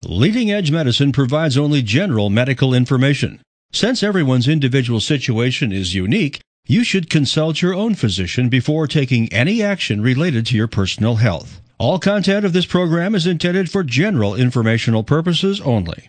Leading Edge Medicine provides only general medical information. Since everyone's individual situation is unique, you should consult your own physician before taking any action related to your personal health. All content of this program is intended for general informational purposes only.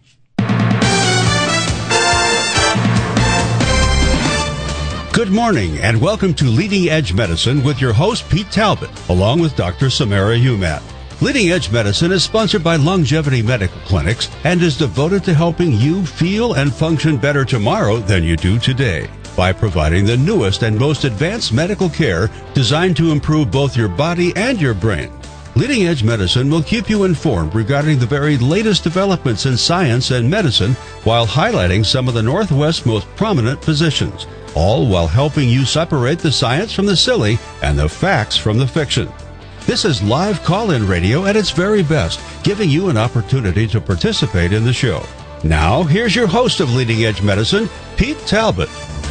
Good morning and welcome to Leading Edge Medicine with your host Pete Talbot, along with Dr. Samara Humat. Leading Edge Medicine is sponsored by Longevity Medical Clinics and is devoted to helping you feel and function better tomorrow than you do today by providing the newest and most advanced medical care designed to improve both your body and your brain. Leading Edge Medicine will keep you informed regarding the very latest developments in science and medicine while highlighting some of the Northwest's most prominent physicians, all while helping you separate the science from the silly and the facts from the fiction. This is live call-in radio at its very best, giving you an opportunity to participate in the show. Now, here's your host of Leading Edge Medicine, Pete Talbot.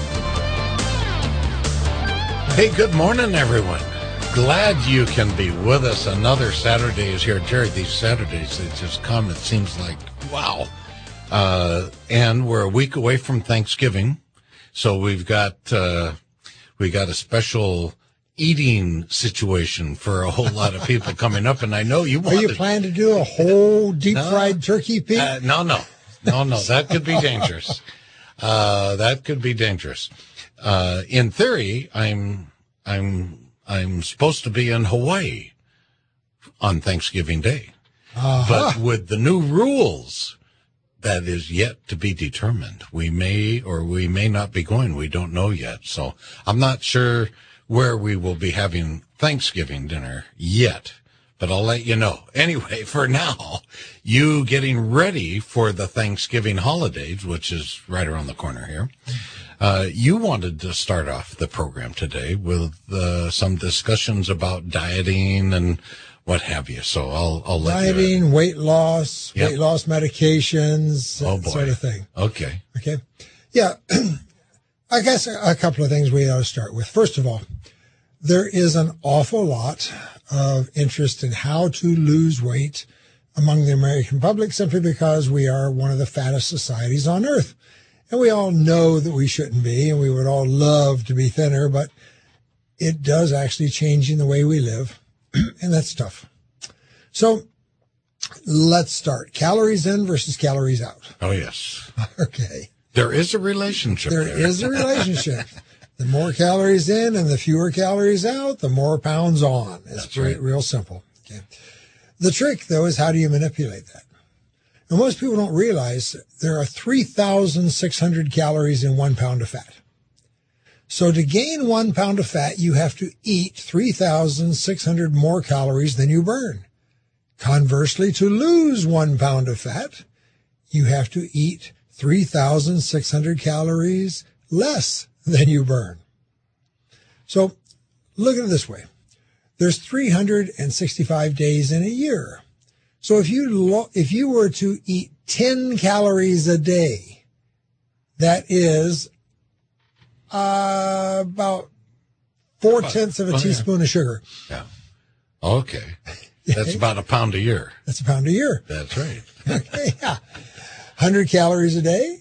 Hey, good morning, everyone. Glad you can be with us. Another Saturday is here. Jerry, these Saturdays, they just come. It seems like, wow. And we're a week away from Thanksgiving. So we've got a special eating situation for a whole lot of people coming up, and I know you want. Are you planning to do a whole deep fried turkey, Pete? No. That could be dangerous. That could be dangerous. In theory, I'm supposed to be in Hawaii on Thanksgiving Day, but with the new rules, that is yet to be determined. We may or we may not be going. We don't know yet. So I'm not sure where we will be having Thanksgiving dinner yet, but I'll let you know. Anyway, for now, you getting ready for the Thanksgiving holidays, which is right around the corner here. You wanted to start off the program today with some discussions about dieting and what have you. So I'll let you. Dieting, weight loss, weight loss medications, that sort of thing. Okay. Yeah. I guess a couple of things we ought to start with. First of all, there is an awful lot of interest in how to lose weight among the American public simply because we are one of the fattest societies on earth. And we all know that we shouldn't be, and we would all love to be thinner, but it does actually change in the way we live, and that's tough. So let's start. Calories in versus calories out. Oh, yes. Okay. There is a relationship. There is a relationship. The more calories in and the fewer calories out, the more pounds on. It's real simple. Okay. The trick, though, is how do you manipulate that? And most people don't realize there are 3,600 calories in 1 pound of fat. So to gain 1 pound of fat, you have to eat 3,600 more calories than you burn. Conversely, to lose 1 pound of fat, you have to eat 3,600 calories less than you burn. So look at it this way. There's 365 days in a year. So if you were to eat 10 calories a day, that is about 4/10 of a teaspoon of sugar. Yeah. Okay. That's about a pound a year. That's a pound a year. That's right. Okay, yeah. 100 calories a day?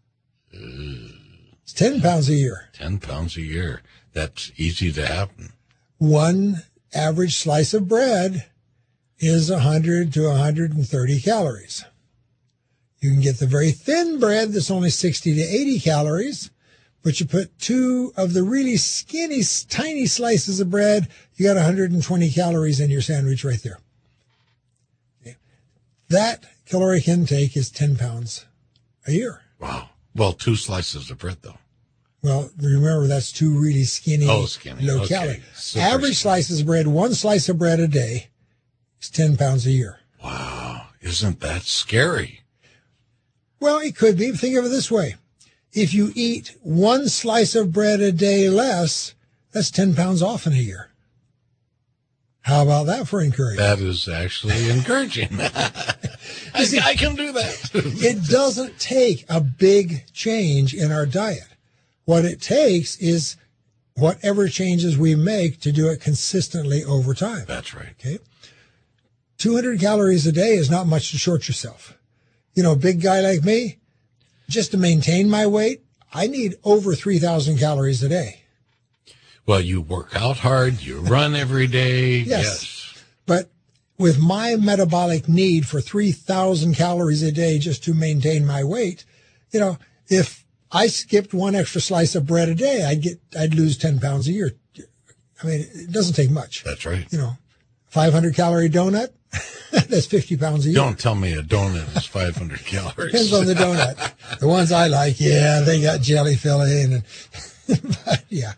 It's 10 pounds a year. 10 pounds a year. That's easy to happen. One average slice of bread is 100 to 130 calories. You can get the very thin bread that's only 60 to 80 calories, but you put 2 of the really skinny, tiny slices of bread, you got 120 calories in your sandwich right there. Okay. That caloric intake is 10 pounds a year. Wow. Well, 2 slices of bread, though. Well, remember, that's 2 really skinny, low calorie. Average slices of bread, 1 slice of bread a day is 10 pounds a year. Wow. Isn't that scary? Well, it could be. Think of it this way. If you eat 1 slice of bread a day less, that's 10 pounds off in a year. How about that for encouragement? That is actually encouraging. I can do that. It doesn't take a big change in our diet. What it takes is whatever changes we make to do it consistently over time. That's right. Okay. 200 calories a day is not much to short yourself. big guy like me, just to maintain my weight, I need over 3,000 calories a day. Well, you work out hard, you run every day. Yes. But with my metabolic need for 3,000 calories a day just to maintain my weight, if I skipped one extra slice of bread a day, I'd lose 10 pounds a year. I mean, it doesn't take much. That's right. 500 calorie donut, that's 50 pounds a year. Don't tell me a donut is 500 calories. Depends on the donut. The ones I like, they got jelly filling but yeah.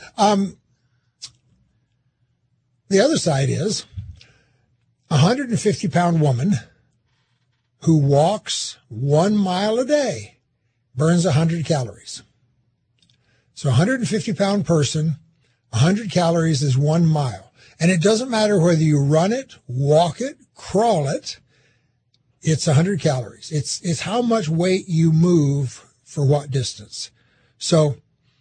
The other side is a 150-pound woman who walks 1 mile a day burns 100 calories. So a 150-pound person, 100 calories is 1 mile. And it doesn't matter whether you run it, walk it, crawl it, it's 100 calories. It's how much weight you move for what distance. So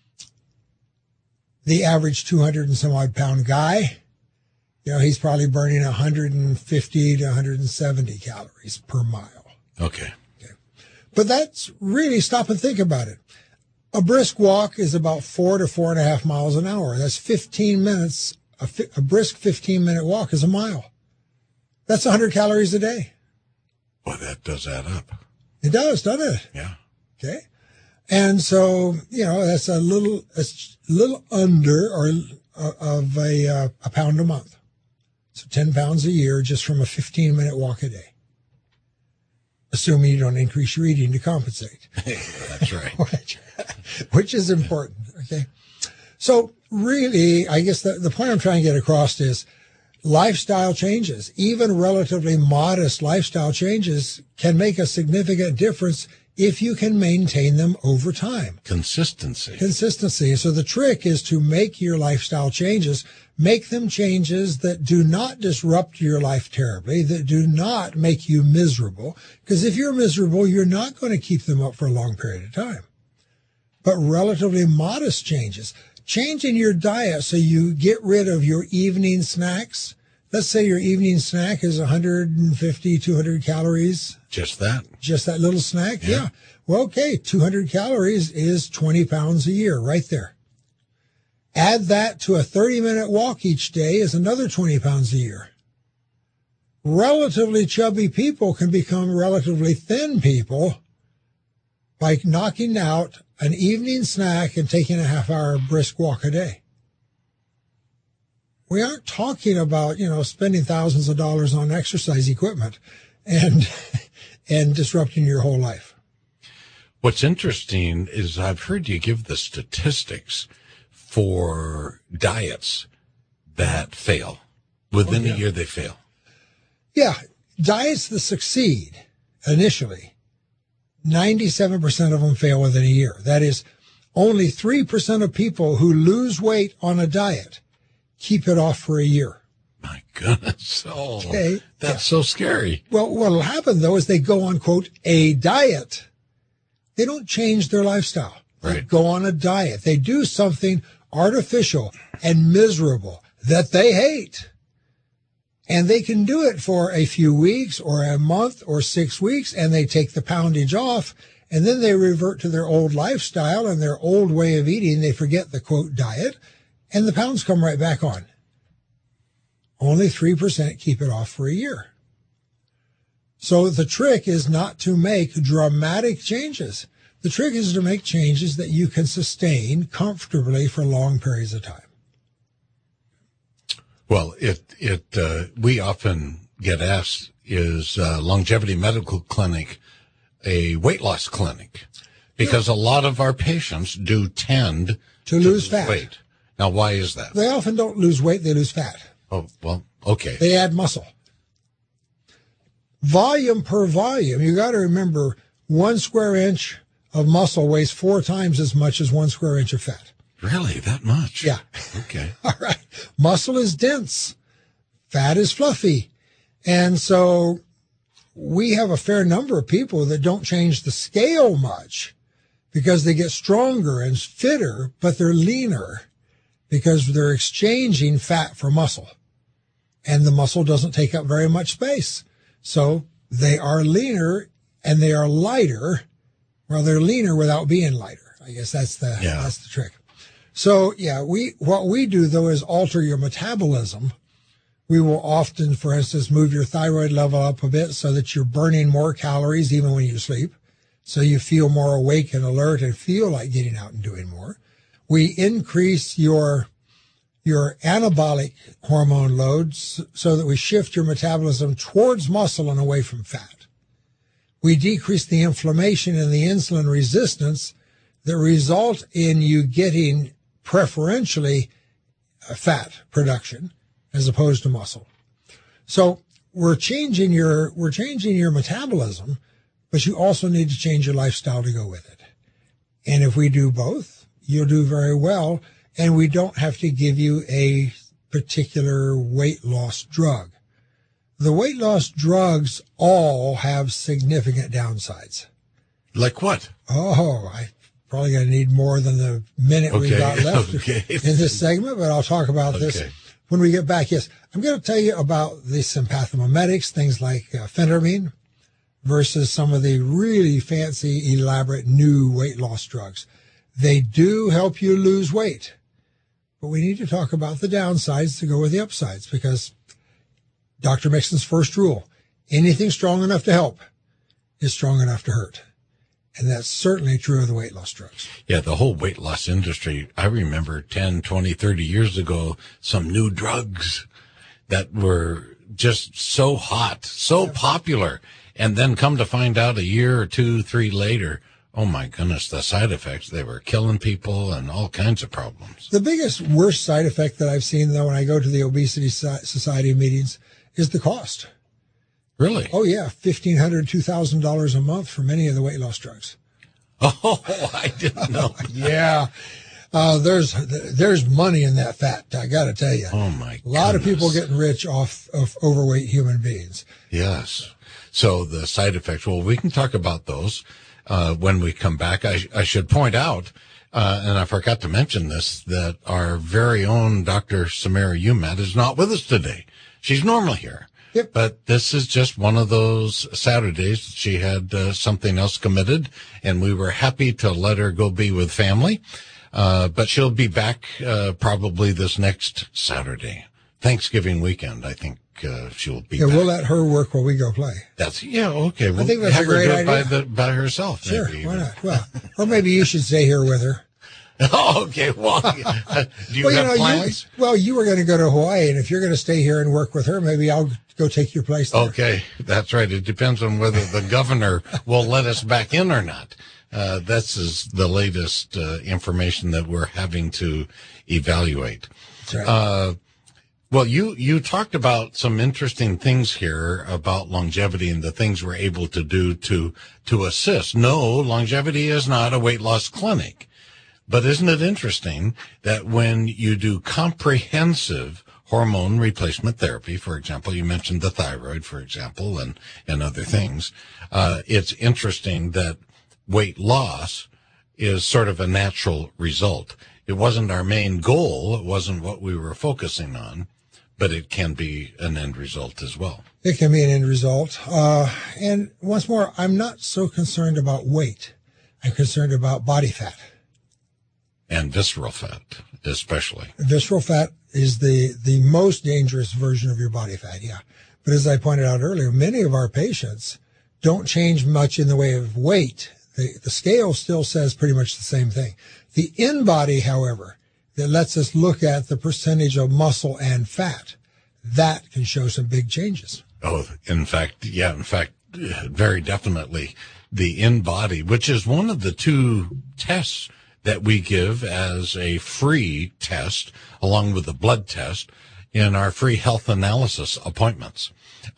the average 200 and some odd pound guy, he's probably burning 150 to 170 calories per mile. Okay. But that's really, stop and think about it. A brisk walk is about 4 to 4.5 miles an hour. That's 15 minutes. A brisk 15-minute walk is a mile. That's 100 calories a day. Boy, that does add up. It does, doesn't it? Yeah. Okay. And so, that's a little under of a pound a month. So 10 pounds a year just from a 15-minute walk a day. Assuming you don't increase your eating to compensate. That's right. Which is important. Okay. So really, I guess the point I'm trying to get across is lifestyle changes, even relatively modest lifestyle changes, can make a significant difference if you can maintain them over time. Consistency. So the trick is to make your lifestyle changes, make them changes that do not disrupt your life terribly, that do not make you miserable. Because if you're miserable, you're not going to keep them up for a long period of time. But relatively modest changes. Changing your diet so you get rid of your evening snacks. Let's say your evening snack is 150, 200 calories. Just that little snack? Yeah. Well, okay, 200 calories is 20 pounds a year right there. Add that to a 30-minute walk each day is another 20 pounds a year. Relatively chubby people can become relatively thin people by knocking out an evening snack and taking a half-hour brisk walk a day. We aren't talking about, spending thousands of dollars on exercise equipment and disrupting your whole life. What's interesting is I've heard you give the statistics for diets that fail. Within a year, they fail. Yeah. Diets that succeed initially, 97% of them fail within a year. That is, only 3% of people who lose weight on a diet keep it off for a year. My goodness. Oh, okay. That's so scary. Well, what'll happen, though, is they go on, quote, a diet. They don't change their lifestyle. They go on a diet. They do something artificial and miserable that they hate. And they can do it for a few weeks or a month or 6 weeks, and they take the poundage off, and then they revert to their old lifestyle and their old way of eating. They forget the, quote, diet, and the pounds come right back on. Only 3% keep it off for a year. So the trick is not to make dramatic changes. The trick is to make changes that you can sustain comfortably for long periods of time. Well, we often get asked, is Longevity Medical Clinic a weight loss clinic? Because a lot of our patients do tend to lose fat. Weight. Now, why is that? They often don't lose weight, they lose fat. Oh, well, okay. They add muscle. Volume per volume, you got to remember 1 square inch of muscle weighs 4 times as much as 1 square inch of fat. Really? That much? Yeah. Okay. All right. Muscle is dense. Fat is fluffy. And so we have a fair number of people that don't change the scale much because they get stronger and fitter, but they're leaner because they're exchanging fat for muscle. And the muscle doesn't take up very much space. So they are leaner and they are lighter. Well, they're leaner without being lighter. I guess that's the trick. So what we do though is alter your metabolism. We will often, for instance, move your thyroid level up a bit so that you're burning more calories even when you sleep. So you feel more awake and alert and feel like getting out and doing more. We increase your anabolic hormone loads so that we shift your metabolism towards muscle and away from fat. We decrease the inflammation and the insulin resistance that result in you getting preferentially fat production as opposed to muscle. So we're changing your metabolism, but you also need to change your lifestyle to go with it. And if we do both, you'll do very well, and we don't have to give you a particular weight loss drug. The weight loss drugs all have significant downsides. Like what? Oh, I probably going to need more than the minute we've got left in this segment, but I'll talk about this when we get back. Yes, I'm going to tell you about the sympathomimetics, things like phentermine, versus some of the really fancy, elaborate new weight loss drugs. They do help you lose weight, but we need to talk about the downsides to go with the upsides, because Dr. Mixon's first rule, anything strong enough to help is strong enough to hurt. And that's certainly true of the weight loss drugs. Yeah, the whole weight loss industry. I remember 10, 20, 30 years ago, some new drugs that were just so hot, so popular. And then come to find out a year or 2, 3 later, oh my goodness, the side effects, they were killing people and all kinds of problems. The biggest, worst side effect that I've seen, though, when I go to the Obesity Society meetings is the cost. Really? Oh, yeah. $1,500, $2,000 a month for many of the weight loss drugs. Oh, I didn't know. Yeah. There's money in that fat, I got to tell you. Oh, my goodness. A lot of people getting rich off of overweight human beings. Yes. So the side effects, well, we can talk about those when we come back. I should point out, and I forgot to mention this, that our very own Dr. Samara Umat is not with us today. She's normally here. Yep. But this is just one of those Saturdays. She had something else committed, and we were happy to let her go be with family. But she'll be back probably this next Saturday, Thanksgiving weekend. I think she'll be back. We'll let her work while we go play. Okay. I think that's have a great her do idea. it by herself. Sure, maybe. why not? Well, or maybe you should stay here with her. Oh, okay. Well, do you have plans? You were going to go to Hawaii, and if you're going to stay here and work with her, maybe I'll go take your place there. Okay, that's right. It depends on whether the governor will let us back in or not. That's the latest information that we're having to evaluate. That's right. Well, you talked about some interesting things here about longevity and the things we're able to do to assist. No, longevity is not a weight loss clinic. But isn't it interesting that when you do comprehensive hormone replacement therapy, for example, you mentioned the thyroid, for example, and other things, it's interesting that weight loss is sort of a natural result. It wasn't our main goal. It wasn't what we were focusing on, but it can be an end result as well. It can be an end result. And once more, I'm not so concerned about weight. I'm concerned about body fat. And visceral fat, especially. Visceral fat is the most dangerous version of your body fat, yeah. But as I pointed out earlier, many of our patients don't change much in the way of weight. The scale still says pretty much the same thing. The in-body, however, that lets us look at the percentage of muscle and fat, that can show some big changes. Oh, in fact, very definitely. The in-body, which is one of the 2 tests that we give as a free test, along with the blood test, in our free health analysis appointments.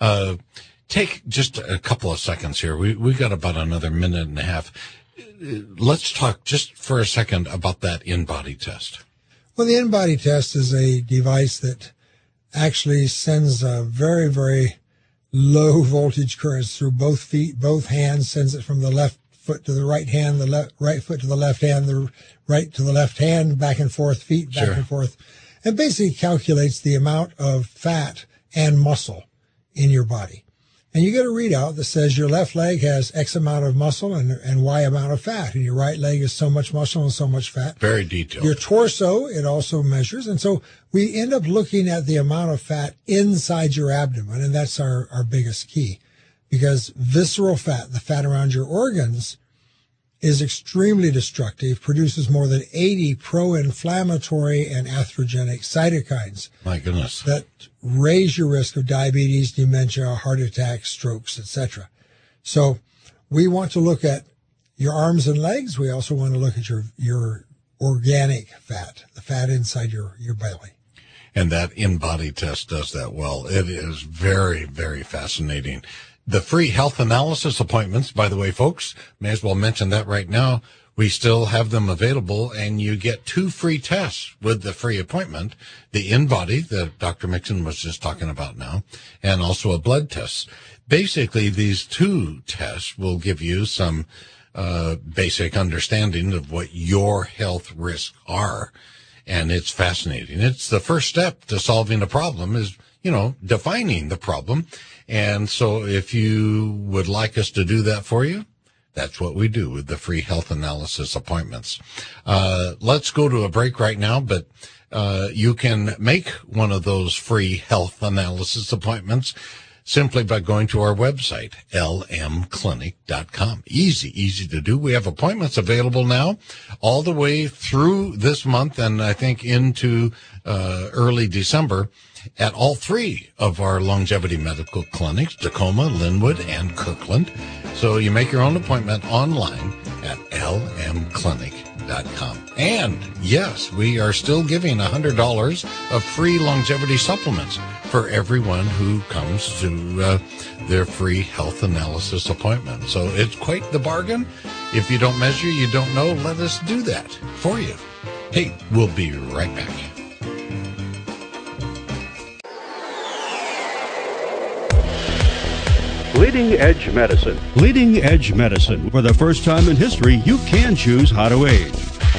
Take just a couple of seconds here. We got about another minute and a half. Let's talk just for a second about that in-body test. Well, the in-body test is a device that actually sends a very, very low voltage currents through both feet, both hands, sends it from the left foot to the right hand, the right foot to the left hand, the right to the left hand, back and forth, feet back and forth, and basically calculates the amount of fat and muscle in your body. And you get a readout that says your left leg has X amount of muscle and Y amount of fat, and your right leg is so much muscle and so much fat. Very detailed. Your torso, it also measures. And so we end up looking at the amount of fat inside your abdomen, and that's our biggest key. Because visceral fat, the fat around your organs, is extremely destructive, produces more than 80 pro-inflammatory and atherogenic cytokines. My goodness. That raise your risk of diabetes, dementia, heart attacks, strokes, etc. So we want to look at your arms and legs. We also want to look at your organic fat, the fat inside your belly. And that in-body test does that well. It is very, very fascinating. The free health analysis appointments, by the way, folks, may as well mention that right now. We still have them available, and you get 2 free tests with the free appointment, the in-body that Dr. Mixon was just talking about now, and also a blood test. Basically, these 2 tests will give you some basic understanding of what your health risks are, and it's fascinating. It's the first step to solving a problem is, defining the problem. And so if you would like us to do that for you, that's what we do with the free health analysis appointments. Let's go to a break right now, but you can make one of those free health analysis appointments simply by going to our website, lmclinic.com. Easy to do. We have appointments available now all the way through this month and I think into early December at all 3 of our longevity medical clinics, Tacoma, Linwood, and Kirkland. So you make your own appointment online at lmclinic.com. And yes, we are still giving $100 of free longevity supplements for everyone who comes to their free health analysis appointment. So it's quite the bargain. If you don't measure, you don't know, let us do that for you. Hey, we'll be right back. Leading Edge Medicine. Leading Edge Medicine. For the first time in history, you can choose how to age.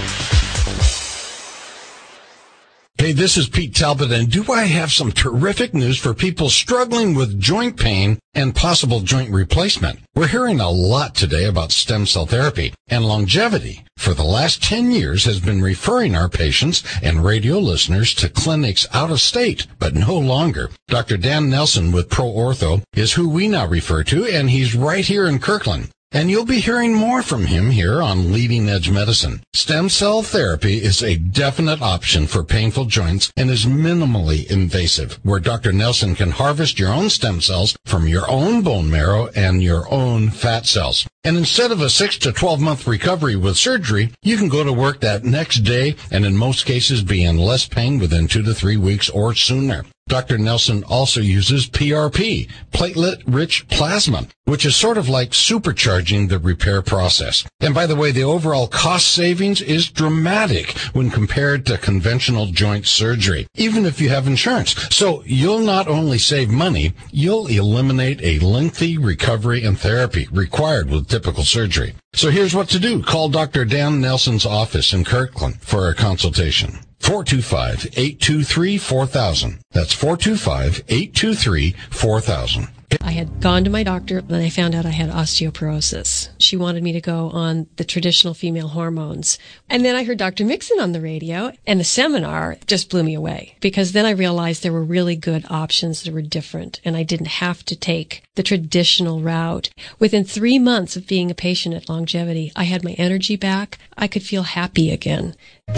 Hey, this is Pete Talbot, and do I have some terrific news for people struggling with joint pain and possible joint replacement? We're hearing a lot today about stem cell therapy, and Longevity for the last 10 years has been referring our patients and radio listeners to clinics out of state, but no longer. Dr. Dan Nelson with ProOrtho is who we now refer to, and he's right here in Kirkland. And you'll be hearing more from him here on Leading Edge Medicine. Stem cell therapy is a definite option for painful joints and is minimally invasive, where Dr. Nelson can harvest your own stem cells from your own bone marrow and your own fat cells. And instead of a 6 to 12 month recovery with surgery, you can go to work that next day and in most cases be in less pain within 2 to 3 weeks or sooner. Dr. Nelson also uses PRP, platelet-rich plasma, which is sort of like supercharging the repair process. And by the way, the overall cost savings is dramatic when compared to conventional joint surgery, even if you have insurance. So you'll not only save money, you'll eliminate a lengthy recovery and therapy required with typical surgery. So here's what to do. Call Dr. Dan Nelson's office in Kirkland for a consultation. 425-823-4000. That's 425-823-4000. I had gone to my doctor, and I found out I had osteoporosis. She wanted me to go on the traditional female hormones. And then I heard Dr. Mixon on the radio, and the seminar just blew me away, because then I realized there were really good options that were different, and I didn't have to take the traditional route. Within 3 months of being a patient at Longevity, I had my energy back. I could feel happy again.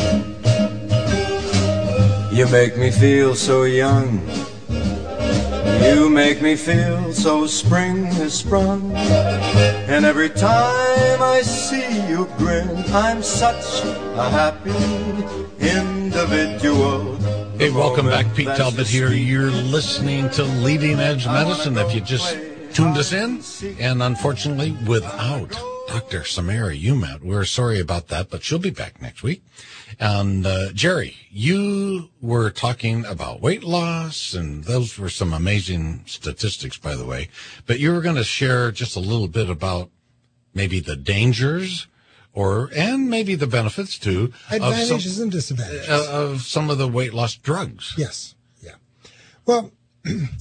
You make me feel so young. You make me feel so spring has sprung. And every time I see you grin, I'm such a happy individual. Hey, welcome back. Pete Talbot here. You're listening to Leading Edge Medicine. If you just tuned us in, and unfortunately without Dr. Samara Umat. We're sorry about that, but she'll be back next week. And Jerry, you were talking about weight loss, and those were some amazing statistics, by the way. But you were going to share just a little bit about maybe the dangers and maybe the benefits, too. Advantages and disadvantages. Of some of the weight loss drugs. Yes. Yeah. Well,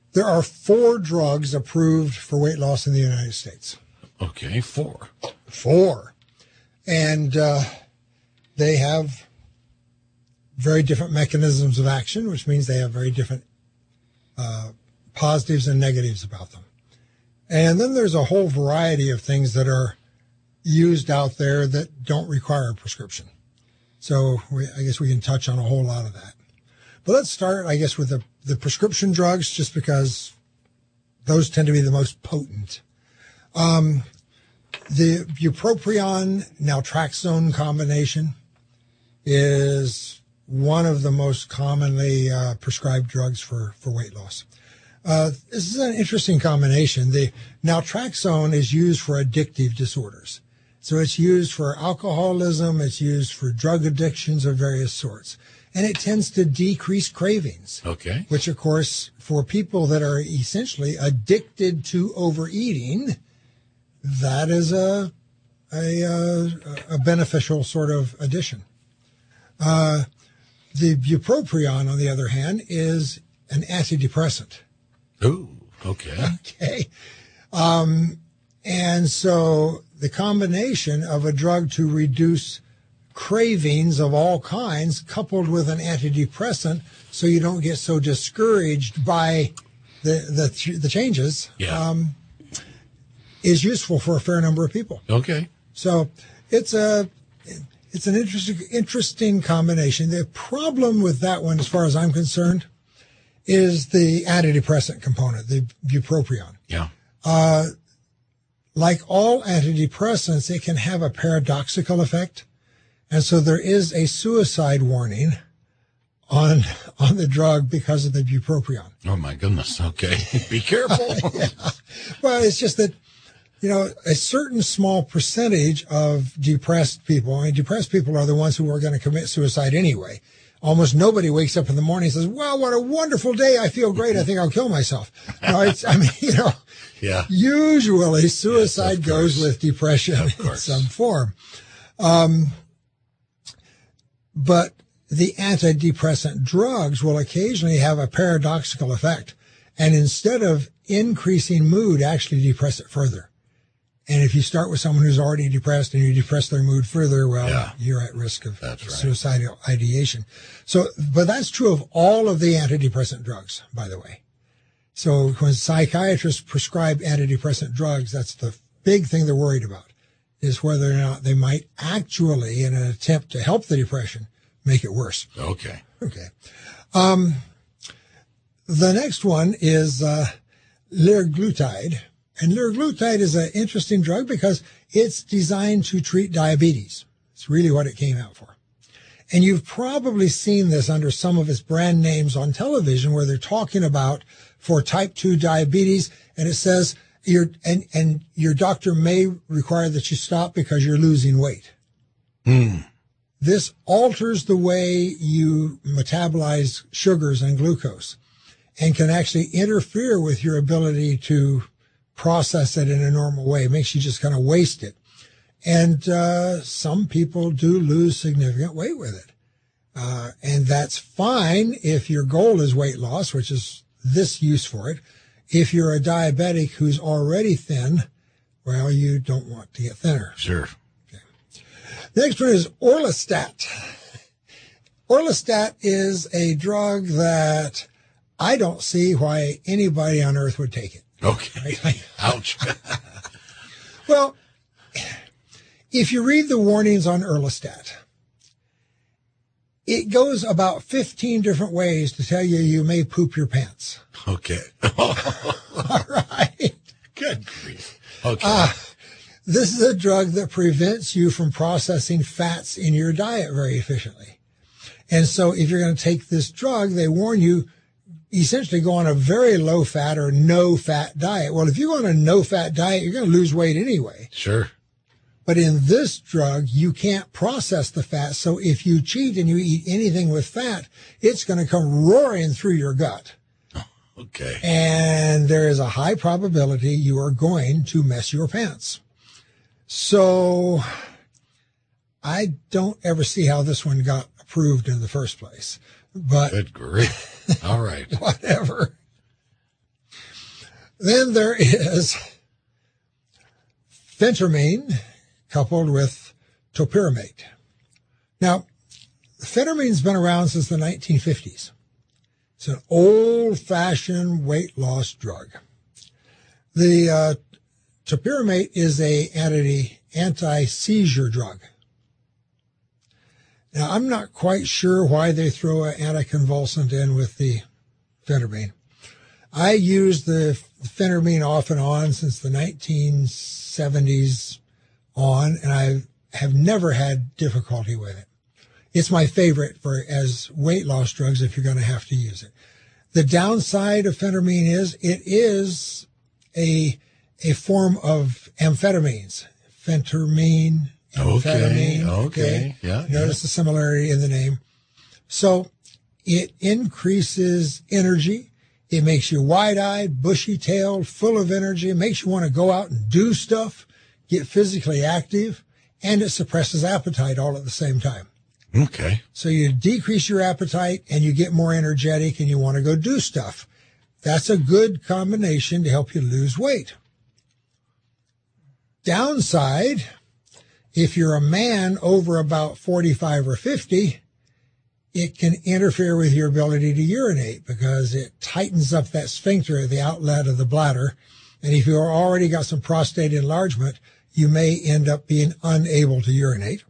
There are 4 drugs approved for weight loss in the United States. Okay, 4. 4. And they have very different mechanisms of action, which means they have very different positives and negatives about them. And then there's a whole variety of things that are used out there that don't require a prescription. So I guess we can touch on a whole lot of that. But let's start, I guess, with the prescription drugs, just because those tend to be the most potent. The bupropion naltrexone combination is one of the most commonly prescribed drugs for weight loss. This is an interesting combination. The naltrexone is used for addictive disorders. So it's used for alcoholism, it's used for drug addictions of various sorts. And it tends to decrease cravings. Okay. Which, of course, for people that are essentially addicted to overeating, that is a beneficial sort of addition. The bupropion, on the other hand, is an antidepressant. Ooh, okay. Okay. And so the combination of a drug to reduce cravings of all kinds coupled with an antidepressant so you don't get so discouraged by the changes is useful for a fair number of people. Okay. So it's an interesting combination. The problem with that one, as far as I'm concerned, is the antidepressant component, the bupropion. Yeah. Like all antidepressants, it can have a paradoxical effect. And so there is a suicide warning on the drug because of the bupropion. Oh, my goodness. Okay. Be careful. Yeah. Well, it's just that, a certain small percentage of depressed people, depressed people are the ones who are going to commit suicide anyway. Almost nobody wakes up in the morning and says, well, what a wonderful day. I feel great. I think I'll kill myself. No, Yeah. Usually suicide goes with depression in some form. But the antidepressant drugs will occasionally have a paradoxical effect. And instead of increasing mood, actually depress it further. And if you start with someone who's already depressed and you depress their mood further, you're at risk of suicidal ideation. So, but that's true of all of the antidepressant drugs, by the way. So when psychiatrists prescribe antidepressant drugs, that's the big thing they're worried about, is whether or not they might actually, in an attempt to help the depression, make it worse. Okay. Okay. The next one is liraglutide. And liraglutide is an interesting drug because it's designed to treat diabetes. It's really what it came out for. And you've probably seen this under some of its brand names on television where they're talking about for type 2 diabetes, and it says your doctor may require that you stop because you're losing weight. This alters the way you metabolize sugars and glucose and can actually interfere with your ability to process it in a normal way. It makes you just kind of waste it. And some people do lose significant weight with it. And that's fine if your goal is weight loss, which is this use for it. If you're a diabetic who's already thin, well, you don't want to get thinner. Sure. Okay. The next one is Orlistat. Orlistat is a drug that I don't see why anybody on earth would take it. Okay. Ouch. Well, if you read the warnings on Orlistat, it goes about 15 different ways to tell you may poop your pants. Okay. All right. Good grief. Okay. This is a drug that prevents you from processing fats in your diet very efficiently. And so if you're going to take this drug, they warn you essentially go on a very low fat or no fat diet. Well, if you go on a no fat diet, you're going to lose weight anyway. Sure. But in this drug, you can't process the fat. So if you cheat and you eat anything with fat, it's going to come roaring through your gut. Okay. And there is a high probability you are going to mess your pants. So I don't ever see how this one got approved in the first place. But good grief. All right. Whatever. Then there is phentermine coupled with topiramate. Now, phentermine's been around since the 1950s. It's an old-fashioned weight loss drug. The topiramate is a anti-seizure drug. Now, I'm not quite sure why they throw an anticonvulsant in with the phentermine. I used the phentermine off and on since the 1970s on, and I have never had difficulty with it. It's my favorite as weight loss drugs if you're going to have to use it. The downside of phentermine is it is a form of amphetamines. Phentermine, amphetamine. Okay. Yeah. Notice the similarity in the name. So it increases energy. It makes you wide-eyed, bushy-tailed, full of energy. It makes you want to go out and do stuff, get physically active, and it suppresses appetite all at the same time. Okay. So you decrease your appetite and you get more energetic and you want to go do stuff. That's a good combination to help you lose weight. Downside, if you're a man over about 45 or 50, it can interfere with your ability to urinate because it tightens up that sphincter, the outlet of the bladder. And if you've already got some prostate enlargement, you may end up being unable to urinate.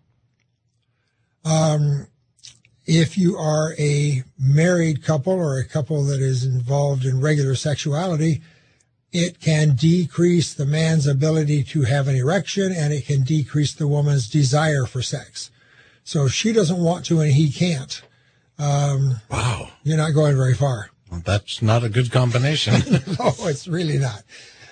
If you are a married couple or a couple that is involved in regular sexuality, it can decrease the man's ability to have an erection and it can decrease the woman's desire for sex. So if she doesn't want to and he can't, wow, you're not going very far. Well, that's not a good combination. No, it's really not.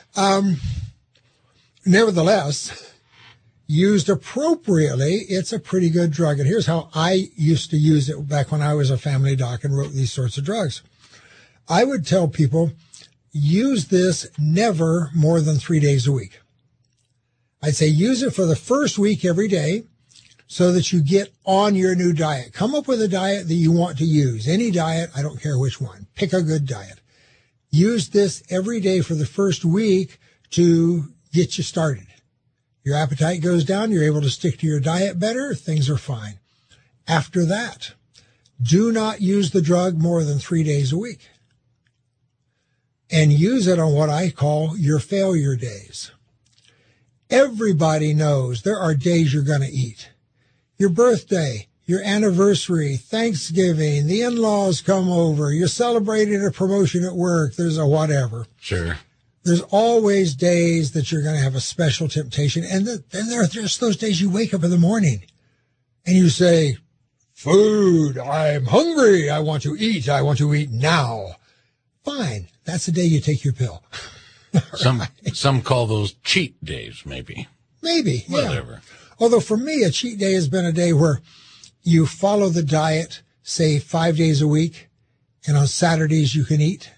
Nevertheless, used appropriately, it's a pretty good drug. And here's how I used to use it back when I was a family doc and wrote these sorts of drugs. I would tell people, use this never more than 3 days a week. I'd say use it for the first week every day so that you get on your new diet. Come up with a diet that you want to use. Any diet, I don't care which one. Pick a good diet. Use this every day for the first week to get you started. Your appetite goes down. You're able to stick to your diet better. Things are fine. After that, do not use the drug more than 3 days a week. And use it on what I call your failure days. Everybody knows there are days you're going to eat. Your birthday, your anniversary, Thanksgiving, the in-laws come over, you're celebrating a promotion at work, there's a whatever. Sure. There's always days that you're going to have a special temptation. And then there are just those days you wake up in the morning and you say, food, I'm hungry, I want to eat now. Fine. That's the day you take your pill. Some call those cheat days, maybe. Maybe, yeah. Whatever. Although for me, a cheat day has been a day where you follow the diet, say 5 days a week, and on Saturdays you can eat,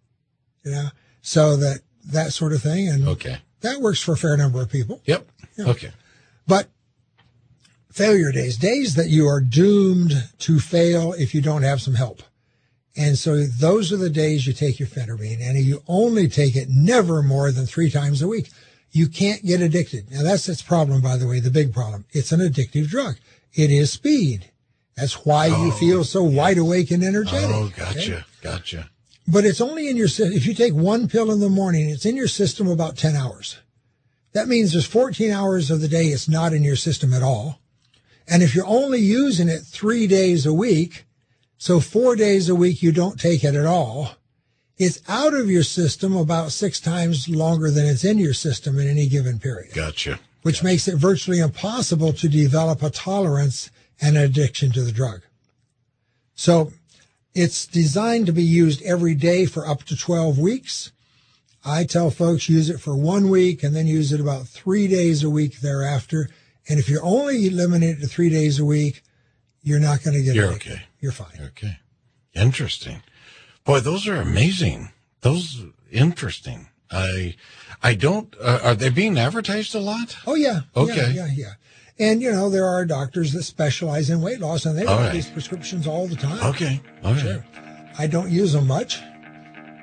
so that sort of thing. And okay. That works for a fair number of people. Yep. Yeah. Okay. But failure days that you are doomed to fail if you don't have some help. And so those are the days you take your phentermine, and you only take it never more than 3 times a week. You can't get addicted. Now, that's its problem, by the way, the big problem. It's an addictive drug. It is speed. That's why you feel so wide awake and energetic. Oh, gotcha. Okay? Gotcha. But it's only in your system. If you take one pill in the morning, it's in your system about 10 hours. That means there's 14 hours of the day it's not in your system at all. And if you're only using it 3 days a week, so 4 days a week you don't take it at all, it's out of your system about 6 times longer than it's in your system in any given period. Gotcha. Which makes it virtually impossible to develop a tolerance and addiction to the drug. So it's designed to be used every day for up to 12 weeks. I tell folks use it for 1 week and then use it about 3 days a week thereafter. And if you're only limiting it to 3 days a week, you're not going to get You're addicted. okay. You're fine. Okay. Interesting. Boy, those are amazing. Those interesting. I don't, are they being advertised a lot? Oh, yeah. Okay. Yeah. And, there are doctors that specialize in weight loss, and they write these prescriptions all the time. Okay. All right. Sure. I don't use them much.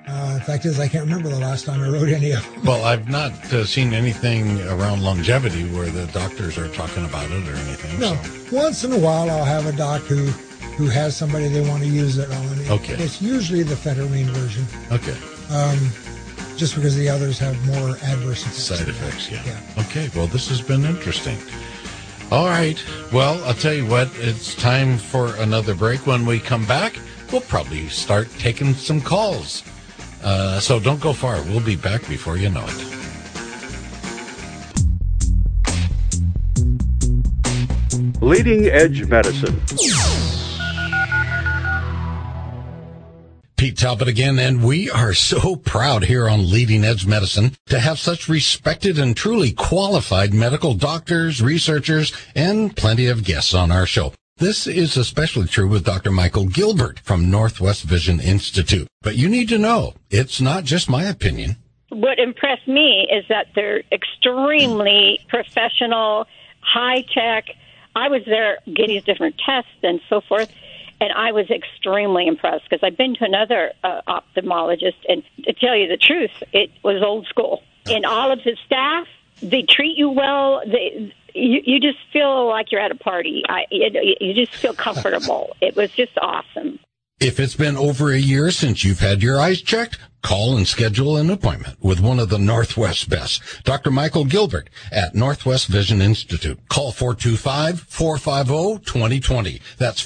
The fact is, I can't remember the last time I wrote any of them. Well, I've not seen anything around longevity where the doctors are talking about it or anything. No. So. Once in a while, I'll have a doc who has somebody they want to use it on. Okay. It's usually the phenytoin version. Okay. Just because the others have more adverse effects. Side effects, yeah. Okay, well, this has been interesting. All right. Well, I'll tell you what, it's time for another break. When we come back, we'll probably start taking some calls. So don't go far. We'll be back before you know it. Leading Edge Medicine. Pete Talbot again, and we are so proud here on Leading Edge Medicine to have such respected and truly qualified medical doctors, researchers, and plenty of guests on our show. This is especially true with Dr. Michael Gilbert from Northwest Vision Institute. But you need to know, it's not just my opinion. What impressed me is that they're extremely professional, high-tech. I was there getting different tests and so forth. And I was extremely impressed because I've been to another ophthalmologist, and to tell you the truth, it was old school. And all of his staff, they treat you well. You just feel like you're at a party. You just feel comfortable. It was just awesome. If it's been over a year since you've had your eyes checked, call and schedule an appointment with one of the Northwest best, Dr. Michael Gilbert at Northwest Vision Institute. Call 425-450-2020. That's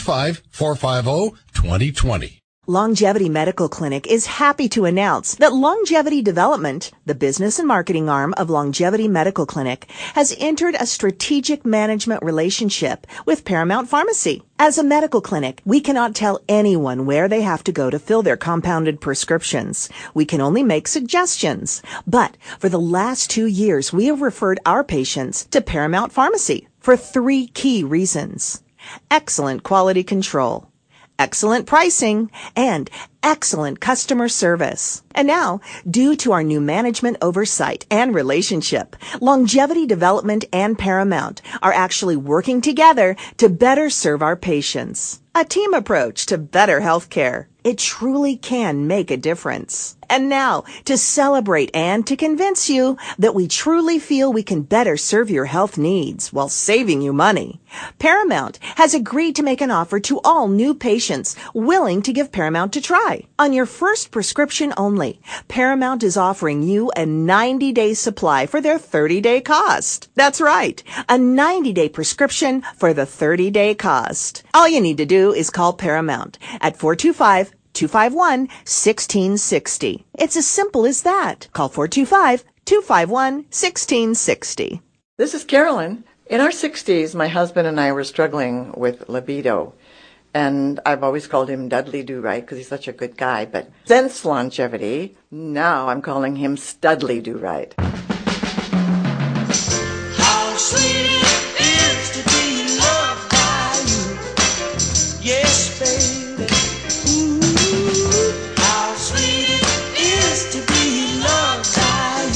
425-450-2020. Longevity Medical Clinic is happy to announce that Longevity Development, the business and marketing arm of Longevity Medical Clinic, has entered a strategic management relationship with Paramount Pharmacy. As a medical clinic, we cannot tell anyone where they have to go to fill their compounded prescriptions. We can only make suggestions. But for the last 2 years, we have referred our patients to Paramount Pharmacy for 3 key reasons. Excellent quality control, excellent pricing, and excellent customer service. And now, due to our new management oversight and relationship, Longevity Development and Paramount are actually working together to better serve our patients. A team approach to better healthcare. It truly can make a difference. And now, to celebrate and to convince you that we truly feel we can better serve your health needs while saving you money, Paramount has agreed to make an offer to all new patients willing to give Paramount a try. On your first prescription only, Paramount is offering you a 90-day supply for their 30-day cost. That's right, a 90-day prescription for the 30-day cost. All you need to do is call Paramount at 425-251-1660. It's as simple as that. Call 425-251-1660. This is Carolyn. In our 60s, my husband and I were struggling with libido. And I've always called him Dudley Do-Right because he's such a good guy. But since longevity, now I'm calling him Studley Do-Right. How sweet it is to be loved by you. Yes, baby. Ooh, how sweet it is to be loved by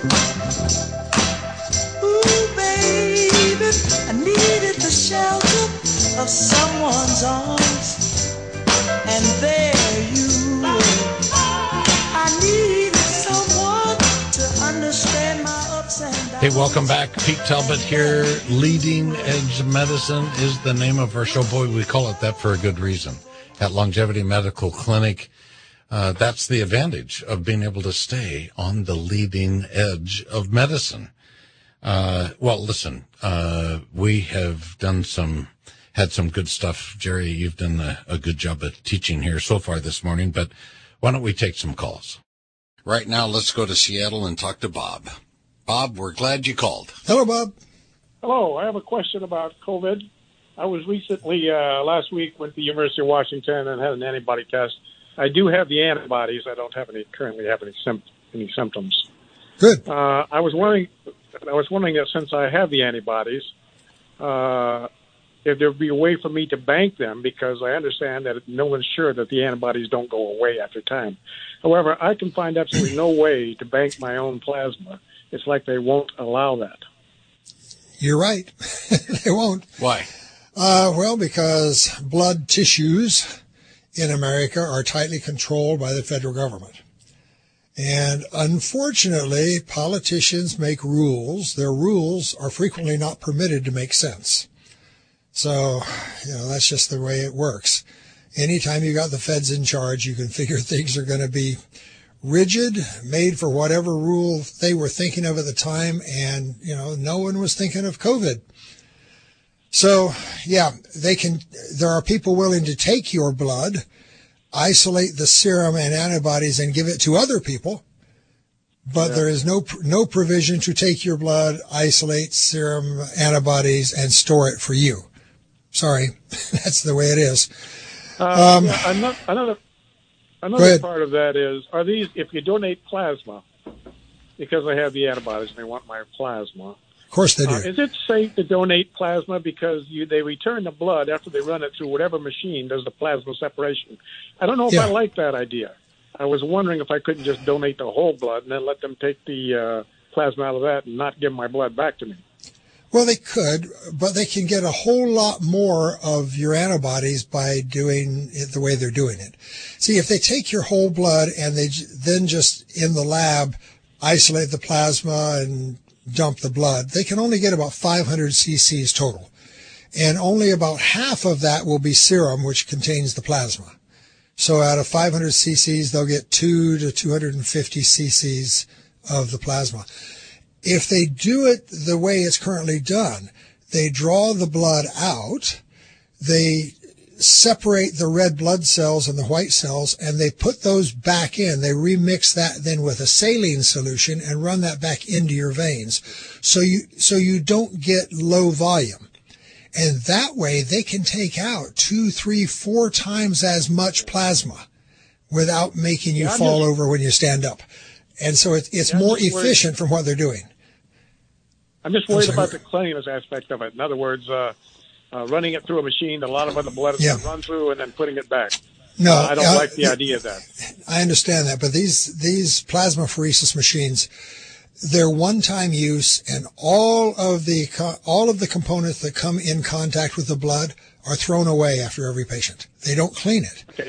you. Ooh, baby, I needed the shelter of someone's arms, and there you were. I needed someone to understand my ups and downs. Hey, welcome back. Pete Talbot here. Leading Edge Medicine is the name of our show. Boy, we call it that for a good reason. At Longevity Medical Clinic, that's the advantage of being able to stay on the leading edge of medicine. Well, listen, we have had some good stuff. Jerry, you've done a good job of teaching here so far this morning, but why don't we take some calls? Right now, let's go to Seattle and talk to Bob. Bob, we're glad you called. Hello, Bob. Hello. I have a question about COVID. I was recently, last week, went to the University of Washington and had an antibody test. I do have the antibodies. I don't currently have any symptoms. Good. I was wondering that since I have the antibodies, if there would be a way for me to bank them, because I understand that no one's sure that the antibodies don't go away after time. However, I can find absolutely no way to bank my own plasma. It's like they won't allow that. You're right. They won't. Why? Well, because blood tissues in America are tightly controlled by the federal government. And unfortunately, politicians make rules. Their rules are frequently not permitted to make sense. So, that's just the way it works. Anytime you got the feds in charge, you can figure things are going to be rigid, made for whatever rule they were thinking of at the time. And, no one was thinking of COVID. So, there are people willing to take your blood, isolate the serum and antibodies and give it to other people. But there is no provision to take your blood, isolate serum, antibodies, and store it for you. Sorry, that's the way it is. Another part of that is, are these, if you donate plasma, because I have the antibodies and they want my plasma, of course they do. Is it safe to donate plasma because they return the blood after they run it through whatever machine does the plasma separation? I don't know if I like that idea. I was wondering if I couldn't just donate the whole blood and then let them take the plasma out of that and not give my blood back to me. Well, they could, but they can get a whole lot more of your antibodies by doing it the way they're doing it. See, if they take your whole blood and they then just in the lab isolate the plasma and dump the blood, they can only get about 500 cc's total. And only about half of that will be serum, which contains the plasma. So out of 500 cc's, they'll get 2 to 250 cc's of the plasma. If they do it the way it's currently done, they draw the blood out, they separate the red blood cells and the white cells, and they put those back in. They remix that then with a saline solution and run that back into your veins. So you don't get low volume. And that way they can take out 2, 3, 4 times as much plasma without making you fall over when you stand up. And so it's more efficient from what they're doing. I'm just worried about the cleanliness aspect of it. In other words, running it through a machine that a lot of other blood is going to run through and then putting it back. No, I don't like the idea of that. I understand that, but these plasmapheresis machines, they're one-time use, and all of the components that come in contact with the blood are thrown away after every patient. They don't clean it. Okay,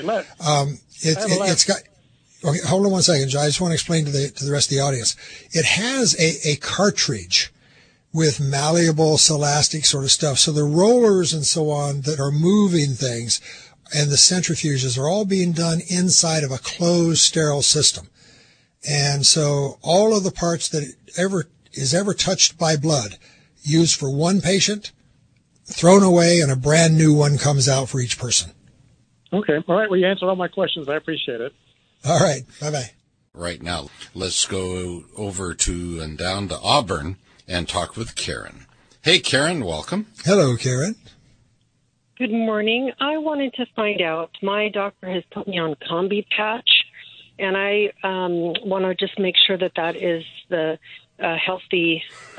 it's got. Okay, hold on one second, John. I just want to explain to the rest of the audience. It has a cartridge with malleable, celastic sort of stuff. So the rollers and so on that are moving things and the centrifuges are all being done inside of a closed, sterile system. And so all of the parts that is ever touched by blood, used for one patient, thrown away, and a brand new one comes out for each person. Okay. All right. Well, you answered all my questions. I appreciate it. All right. Bye-bye. Right now, let's go over to and down to Auburn and talk with Karen. Hey, Karen, welcome. Hello, Karen. Good morning. I wanted to find out, my doctor has put me on Combi patch, and I want to just make sure that is the healthy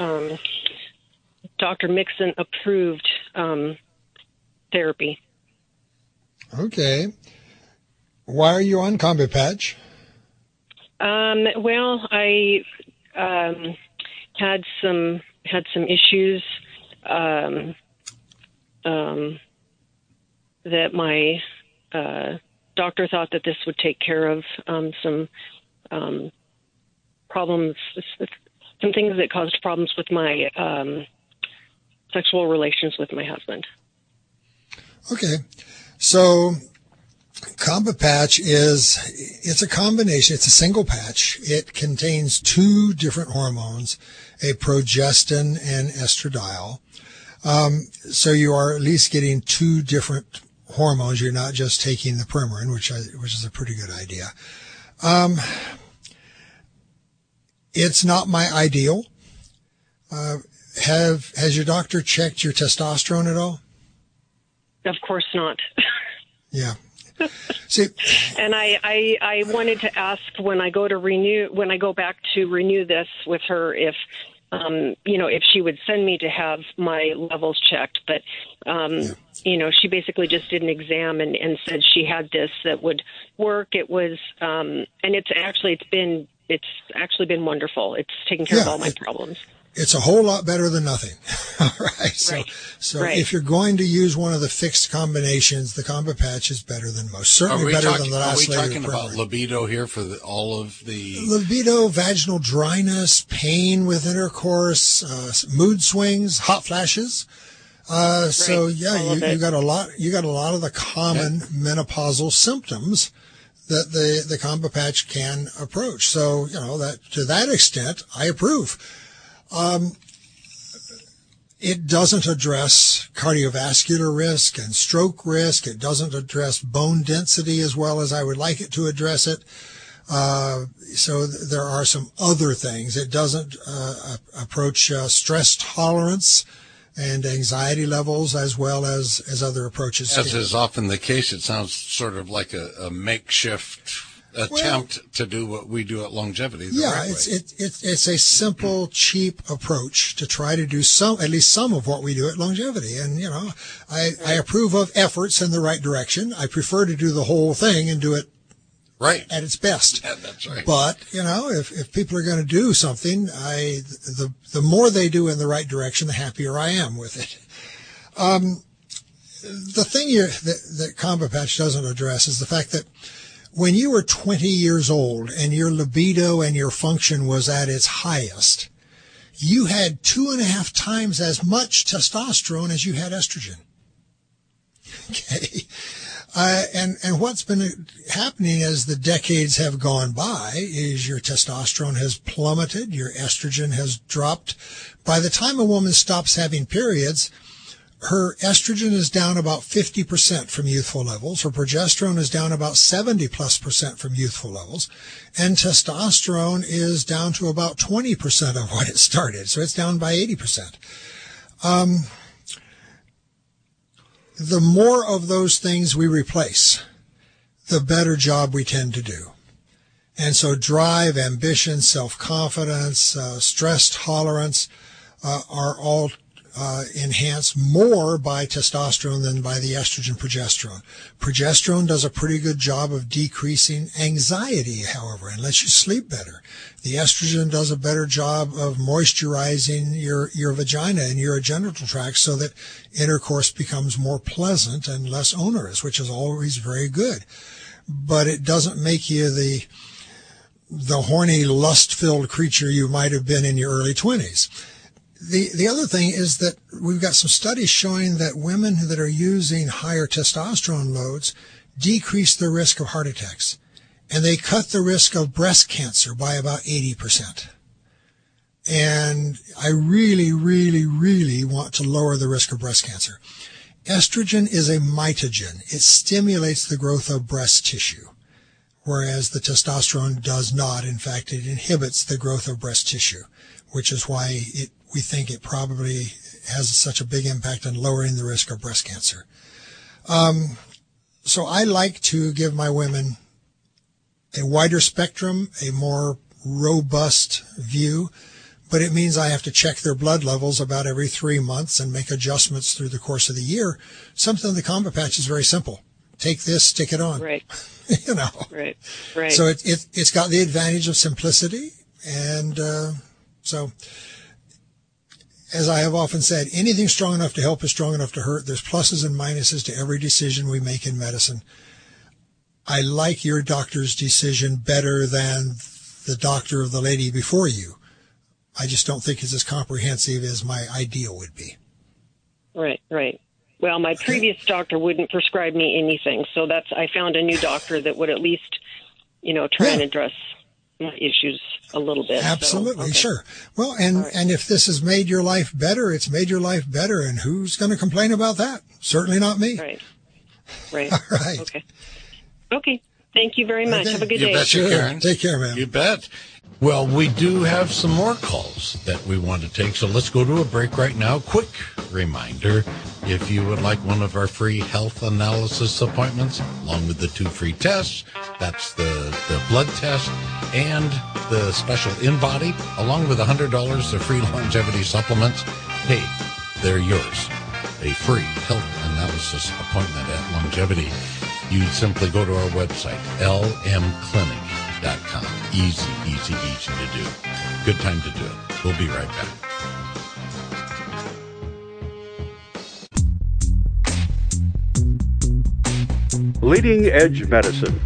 Dr. Mixon approved therapy. Okay. Why are you on Combi patch? Well, I had some issues that my doctor thought that this would take care of, some problems, some things that caused problems with my sexual relations with my husband. Okay. So Combi patch it's a combination. It's a single patch. It contains 2 different hormones, a progestin and estradiol. So you are at least getting 2 different hormones. You're not just taking the Premarin, which is a pretty good idea. It's not my ideal. Has your doctor checked your testosterone at all? Of course not. Yeah. See, and I wanted to ask when I go back to renew this with her, if if she would send me to have my levels checked, but she basically just did an exam and said she had this that would work. It was, and it's actually been wonderful. It's taken care of all my problems. It's a whole lot better than nothing. All right. So if you're going to use one of the fixed combinations, the Combo Patch is better than most. Certainly better than the last layer. Are we talking about libido here for all of the... Libido, vaginal dryness, pain with intercourse, mood swings, hot flashes. So yeah, you got a lot of the common menopausal symptoms that the Combo Patch can approach. So, that to that extent, I approve. It doesn't address cardiovascular risk and stroke risk. It doesn't address bone density as well as I would like it to address it. So there are some other things. It doesn't approach stress tolerance and anxiety levels as well as other approaches. As is often the case, it sounds sort of like a makeshift attempt to do what we do at Longevity. It's a simple, cheap approach to try to do at least some of what we do at Longevity. And, I approve of efforts in the right direction. I prefer to do the whole thing and do it right at its best. Yeah, that's right. But, if people are going to do something, the more they do in the right direction, the happier I am with it. The thing that Combo Patch doesn't address is the fact that when you were 20 years old and your libido and your function was at its highest, you had 2.5 times as much testosterone as you had estrogen. Okay. And what's been happening as the decades have gone by is your testosterone has plummeted, your estrogen has dropped. By the time a woman stops having periods, her estrogen is down about 50% from youthful levels. Her progesterone is down about 70+% from youthful levels. And testosterone is down to about 20% of what it started. So it's down by 80%. The more of those things we replace, the better job we tend to do. And so drive, ambition, self-confidence, stress tolerance are all enhanced more by testosterone than by the estrogen progesterone. Progesterone does a pretty good job of decreasing anxiety, however, and lets you sleep better. The estrogen does a better job of moisturizing your vagina and your genital tract so that intercourse becomes more pleasant and less onerous, which is always very good. But it doesn't make you the horny, lust-filled creature you might have been in your early 20s. The other thing is that we've got some studies showing that women that are using higher testosterone loads decrease the risk of heart attacks, and they cut the risk of breast cancer by about 80%. And I really, really, really want to lower the risk of breast cancer. Estrogen is a mitogen. It stimulates the growth of breast tissue, whereas the testosterone does not. In fact, it inhibits the growth of breast tissue, which is why we think it probably has such a big impact on lowering the risk of breast cancer. So I like to give my women a wider spectrum, a more robust view, but it means I have to check their blood levels about every 3 months and make adjustments through the course of the year. Something in the Combo Patch is very simple. Take this, stick it on. Right. Right. So it's got the advantage of simplicity, and so as I have often said, anything strong enough to help is strong enough to hurt. There's pluses and minuses to every decision we make in medicine. I like your doctor's decision better than the doctor of the lady before you. I just don't think it's as comprehensive as my ideal would be. Right. Well, my previous doctor wouldn't prescribe me anything, so I found a new doctor that would at least, try and address my issues a little bit. Absolutely, so, okay. Sure. Well, and if this has made your life better, it's made your life better, and who's going to complain about that? Certainly not me. Right. All right. Okay. Thank you very much. Okay. Have a good You day. betcha, Sure. Karen. Take care, man. You bet. Well, we do have some more calls that we want to take, so let's go to a break right now. Quick reminder, if you would like one of our free health analysis appointments, along with the 2 free tests, that's the blood test and the special InBody, along with $100 of free longevity supplements, hey, they're yours. A free health analysis appointment at Longevity. You simply go to our website, lmclinic.com. Easy to do. Good time to do it. We'll be right back. Leading Edge Medicine.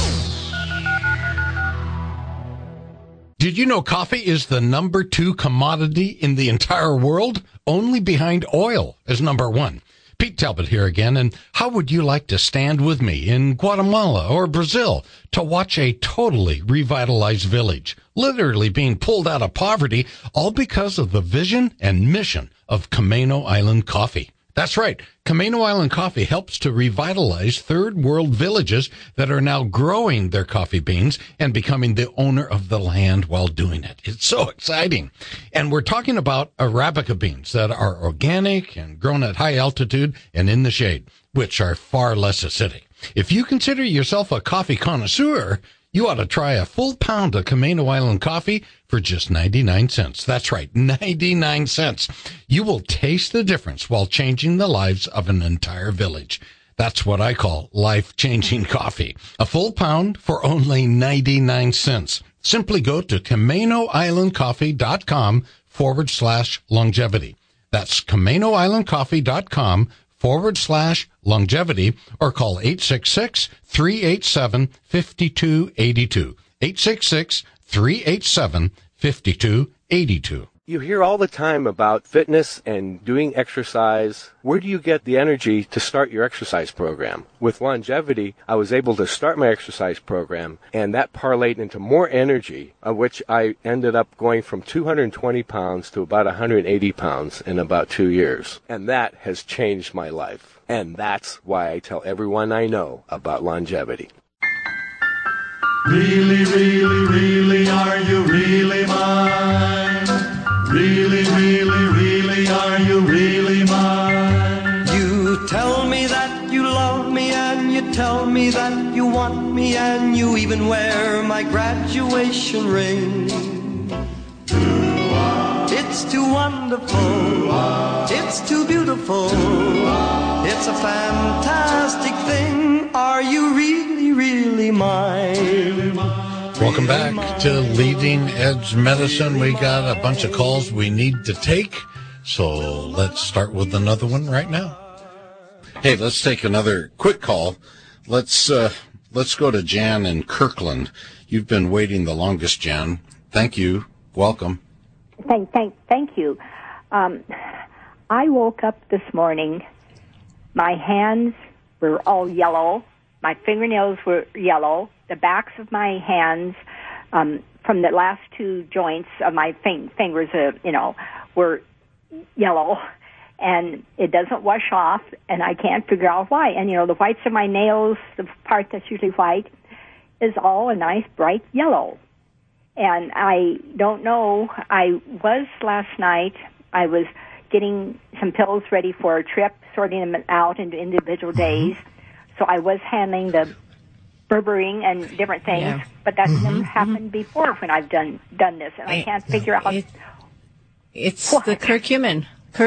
Did you know coffee is the number 2 commodity in the entire world? Only behind oil is number 1. Pete Talbot here again, and how would you like to stand with me in Guatemala or Brazil to watch a totally revitalized village, literally being pulled out of poverty, all because of the vision and mission of Camano Island Coffee? That's right. Camano Island Coffee helps to revitalize third world villages that are now growing their coffee beans and becoming the owner of the land while doing it. It's so exciting. And we're talking about Arabica beans that are organic and grown at high altitude and in the shade, which are far less acidic. If you consider yourself a coffee connoisseur, you ought to try a full pound of Camano Island coffee for just 99 cents. That's right, 99 cents. You will taste the difference while changing the lives of an entire village. That's what I call life-changing coffee. A full pound for only 99 cents. Simply go to CamanoIslandCoffee.com/longevity. That's CamanoIslandCoffee.com/longevity, or call 866-387-5282. 866-387-5282. You hear all the time about fitness and doing exercise. Where do you get the energy to start your exercise program? With longevity, I was able to start my exercise program, and that parlayed into more energy, of which I ended up going from 220 pounds to about 180 pounds in about 2 years. And that has changed my life. And that's why I tell everyone I know about longevity. Really, really, really, are you really mine? Really, really, really, are you really mine? You tell me that you love me, and you tell me that you want me, and you even wear my graduation ring. It's too wonderful, it's too beautiful, it's a fantastic thing. Are you really, really mine? Welcome back to Leading Edge Medicine. We got a bunch of calls we need to take, so let's start with another one right now. Hey, let's take another quick call. Let's go to Jan in Kirkland. You've been waiting the longest, Jan. Thank you. Welcome. Thank you. I woke up this morning. My hands were all yellow. My fingernails were yellow. The backs of my hands, from the last 2 joints of my fingers, were yellow. And it doesn't wash off, and I can't figure out why. And, the whites of my nails, the part that's usually white, is all a nice bright yellow. And I don't know. Last night, I was getting some pills ready for a trip, sorting them out into individual days. So I was handling the berberine and different things, but that's never happened before when I've done this, and I can't figure out. It's the curcumin.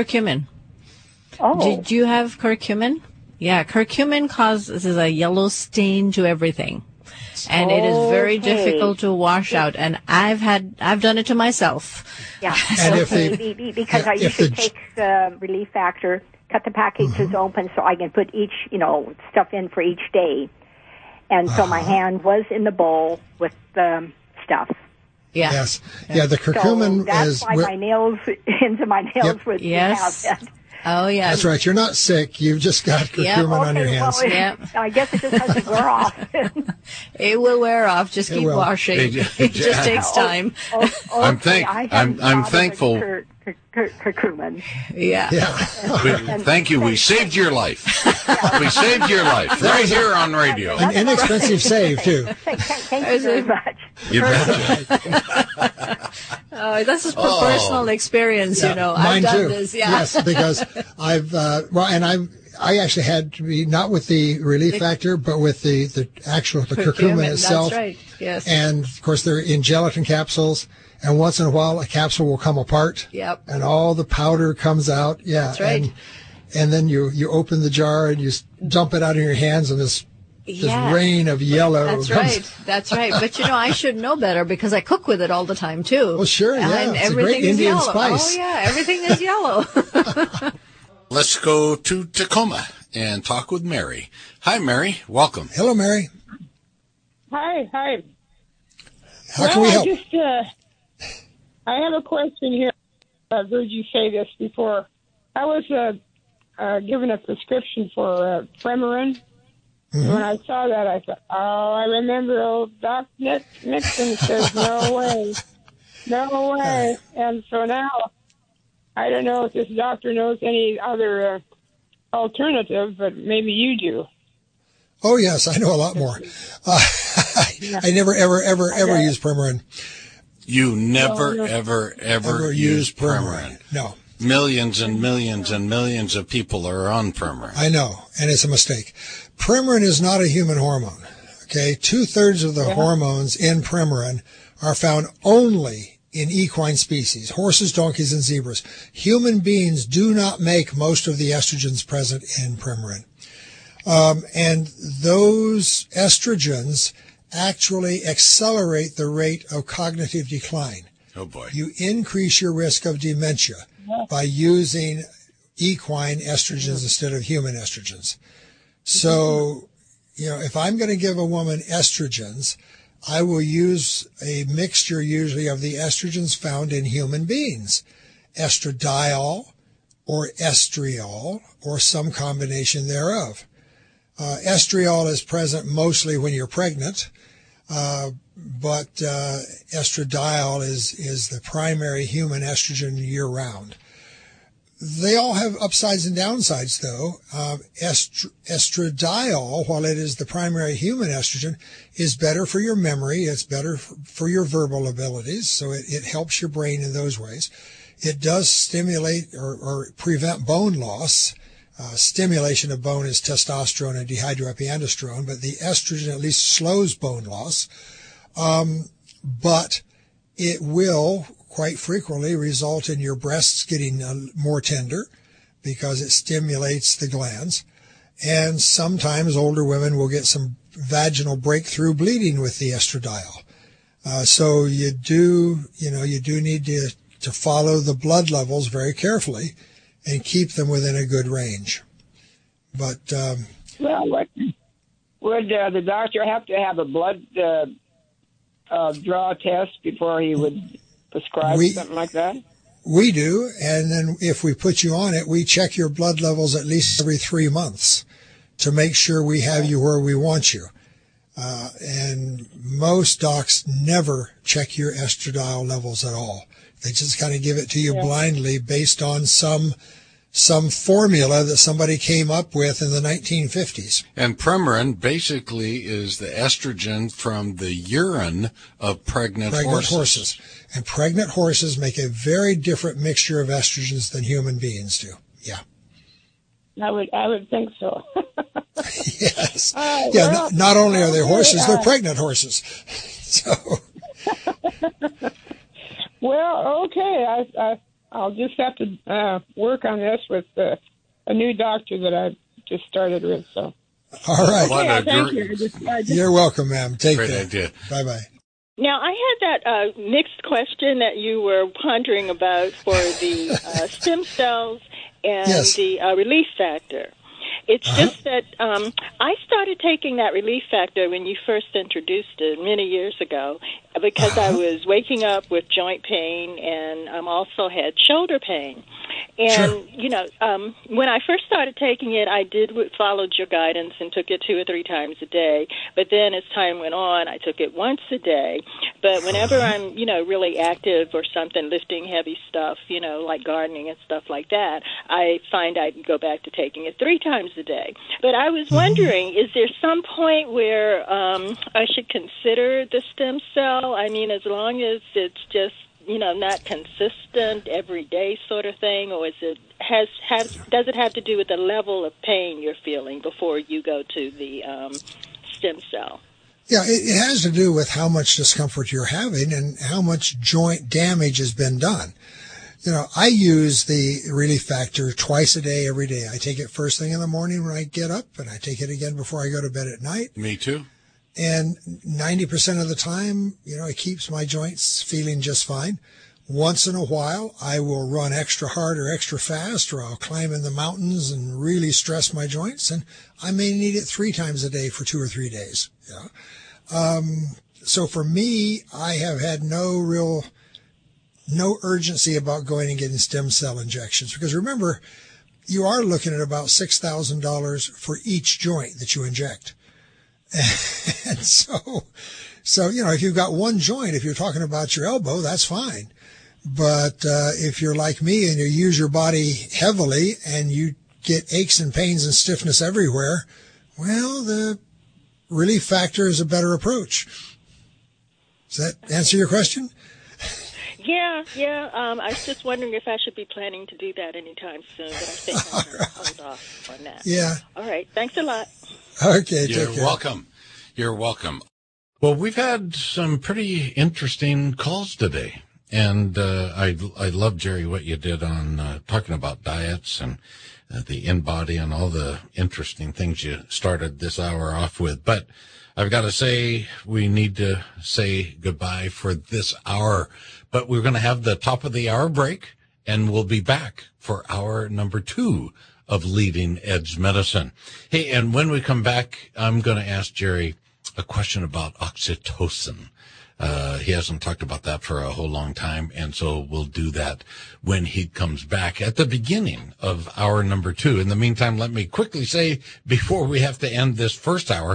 Oh. Did you have curcumin? Yeah, curcumin causes a yellow stain to everything. And it is very difficult to wash out, and I've done it to myself. Yeah, and because I usually take the Relief Factor, cut the packages open so I can put each, stuff in for each day. And so my hand was in the bowl with the stuff. Yeah. Yes. Yeah, the curcumin so that's why my nails, into my nails would have it. Oh, yeah. That's right. You're not sick. You've just got curcumin on your hands. Well, I guess it just doesn't wear off. It will wear off. Just keep washing. It just takes time. I'm thankful. Curcumin. Yeah. Thank you. We saved your life. We saved your life right here on radio. An inexpensive save, too. Thank you very much. You betcha. This is personal experience, Mine I've done too. this. Yeah. Yes, because I actually had to be not with the Relief Factor, but with the curcumin itself. That's right. Yes. And of course, they're in gelatin capsules. And once in a while, a capsule will come apart. Yep. And all the powder comes out. Yeah. That's right. And then you open the jar and you dump it out in your hands, and this rain of yellow. That's right. But I should know better because I cook with it all the time too. Well, sure. Yeah. And it's everything a great is Indian yellow. spice. Oh yeah, everything is yellow. Let's go to Tacoma and talk with Mary. Hi, Mary. Welcome. Hello, Mary. Hi. How can we help? I have a question here. I've heard you say this before. I was given a prescription for Premarin. Mm-hmm. When I saw that, I thought, I remember old Doc Nixon says, no way. And so now, I don't know if this doctor knows any other alternative, but maybe you do. Oh, yes, I know a lot more. I never, ever use Premarin. You never, ever use Premarin. No. Millions and millions and millions of people are on Premarin. I know, and it's a mistake. Premarin is not a human hormone. Okay, 2/3 of the hormones in Premarin are found only in equine species, horses, donkeys, and zebras. Human beings do not make most of the estrogens present in Premarin. And those estrogens actually accelerate the rate of cognitive decline. Oh, boy. You increase your risk of dementia by using equine estrogens instead of human estrogens. So, if I'm going to give a woman estrogens, I will use a mixture usually of the estrogens found in human beings, estradiol or estriol or some combination thereof. Estriol is present mostly when you're pregnant, but estradiol is the primary human estrogen year-round. They all have upsides and downsides, though. Estradiol, while it is the primary human estrogen, is better for your memory. It's better for your verbal abilities, so it helps your brain in those ways. It does stimulate or prevent bone loss. Stimulation of bone is testosterone and dehydroepiandrosterone, but the estrogen at least slows bone loss. But it will quite frequently result in your breasts getting more tender because it stimulates the glands. And sometimes older women will get some vaginal breakthrough bleeding with the estradiol. So you do need to follow the blood levels very carefully and keep them within a good range. But would the doctor have to have a blood draw test before he would prescribe something like that? We do, and then if we put you on it, we check your blood levels at least every 3 months to make sure we have you where we want you. And most docs never check your estradiol levels at all. They just kind of give it to you blindly based on some formula that somebody came up with in the 1950s. And Premarin basically is the estrogen from the urine of pregnant horses. And pregnant horses make a very different mixture of estrogens than human beings do. Yeah. I would think so. Yes. Not only are they horses, they're pregnant horses. So. Well, okay. I'll just have to work on this with a new doctor that I just started with. So. All right. Okay, thank you. You're welcome, ma'am. Take Great care. idea. Bye-bye. Now, I had that mixed question that you were pondering about for the stem cells and the relief factor. It's just that I started taking that relief factor when you first introduced it many years ago because I was waking up with joint pain and I also had shoulder pain. And, when I first started taking it, I followed your guidance and took it 2 or 3 times a day. But then as time went on, I took it once a day. But whenever I'm, really active or something, lifting heavy stuff, like gardening and stuff like that, I find I can go back to taking it 3 times a day. But I was wondering, is there some point where I should consider the stem cell? I mean, as long as it's just not consistent every day sort of thing, or does it have to do with the level of pain you're feeling before you go to the stem cell? Yeah, it has to do with how much discomfort you're having and how much joint damage has been done. I use the relief factor twice a day, every day. I take it first thing in the morning when I get up, and I take it again before I go to bed at night. Me too. And 90% of the time, it keeps my joints feeling just fine. Once in a while, I will run extra hard or extra fast, or I'll climb in the mountains and really stress my joints, and I may need it 3 times a day for 2 or 3 days. Yeah. So for me, I have had no urgency about going and getting stem cell injections, because remember, you are looking at about $6,000 for each joint that you inject. And so, if you've got one joint, if you're talking about your elbow, that's fine. But if you're like me and you use your body heavily and you get aches and pains and stiffness everywhere, well, the relief factor is a better approach. Does that answer your question? Yeah. I was just wondering if I should be planning to do that anytime soon, but I think I'm going to hold off on that. Yeah. All right. Thanks a lot. Okay. You're welcome. You're welcome. Well, we've had some pretty interesting calls today, and I love, Jerry, what you did on talking about diets and the InBody and all the interesting things you started this hour off with. But I've got to say, we need to say goodbye for this hour. But we're going to have the top of the hour break, and we'll be back for hour number 2 of Leading Edge Medicine. Hey, and when we come back, I'm going to ask Jerry a question about oxytocin. He hasn't talked about that for a whole long time, and so we'll do that when he comes back at the beginning of hour number 2. In the meantime, let me quickly say, before we have to end this first hour,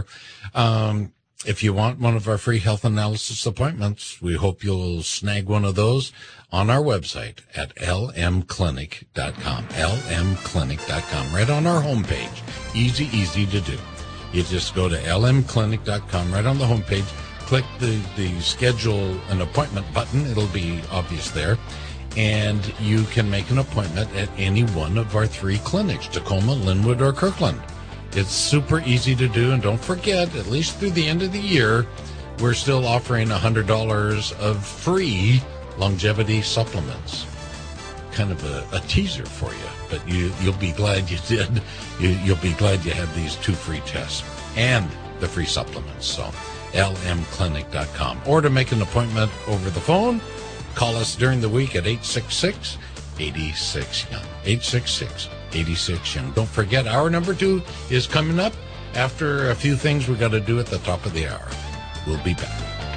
if you want one of our free health analysis appointments, we hope you'll snag one of those on our website at lmclinic.com, lmclinic.com, right on our homepage. Easy to do. You just go to lmclinic.com, right on the homepage, click the schedule an appointment button. It'll be obvious there. And you can make an appointment at any one of our 3 clinics, Tacoma, Linwood, or Kirkland. It's super easy to do, and don't forget, at least through the end of the year, we're still offering $100 of free longevity supplements. Kind of a teaser for you, but you'll be glad you did. You'll be glad you had these 2 free tests and the free supplements. So lmclinic.com. Or to make an appointment over the phone, call us during the week at 866-86-YOUNG. 866-86-YOUNG. Don't forget, hour number 2 is coming up after a few things we got to do at the top of the hour. We'll be back.